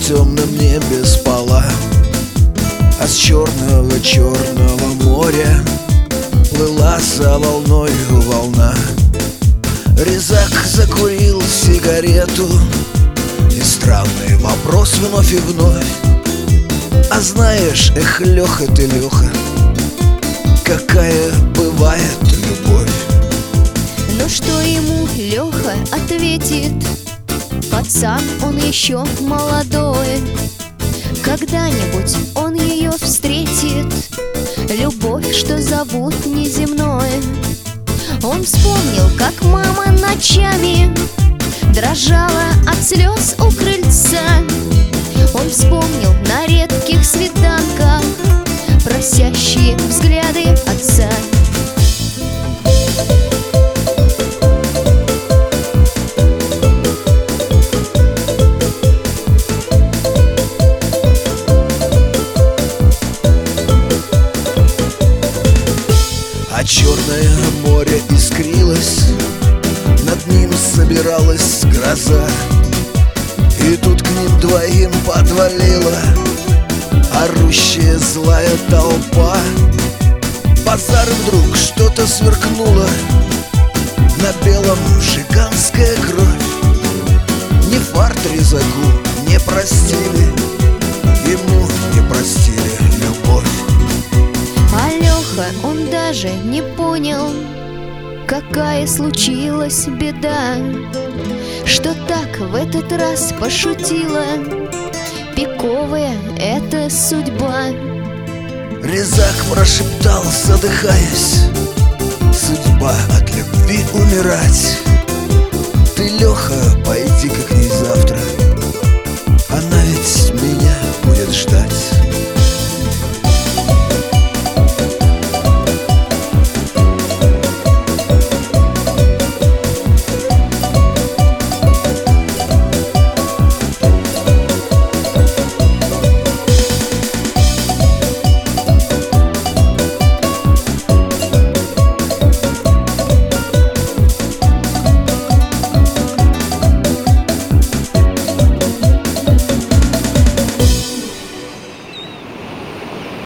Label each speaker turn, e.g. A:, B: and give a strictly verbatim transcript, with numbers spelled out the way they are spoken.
A: темном небе спала, а с черного-черного моря плыла за волною волна. Резак закурил сигарету, и странный вопрос вновь и вновь: а знаешь, эх, Леха ты, Леха, какая бывает любовь?
B: Ну что ему Леха ответит? Пацан он еще молодой, когда-нибудь он ее встретит, любовь, что зовут неземной. Он вспомнил, как мама ночами дрожала от слез у крыльца. Он вспомнил на редких свиданках просящие взгляды отца.
A: А черное море искрилось, над ним собиралась гроза. И тут к ним двоим подвалила орущая злая толпа. Базар вдруг что-то сверкнуло, на белом жиганская кровь. Не фарт резаку не простили, ему не простили любовь.
B: А Леха, он даже не понял, какая случилась беда, что так в этот раз пошутила пиковая эта судьба.
A: Резак прошептал, задыхаясь: судьба от любви умирать. Ты, Леха, пойди как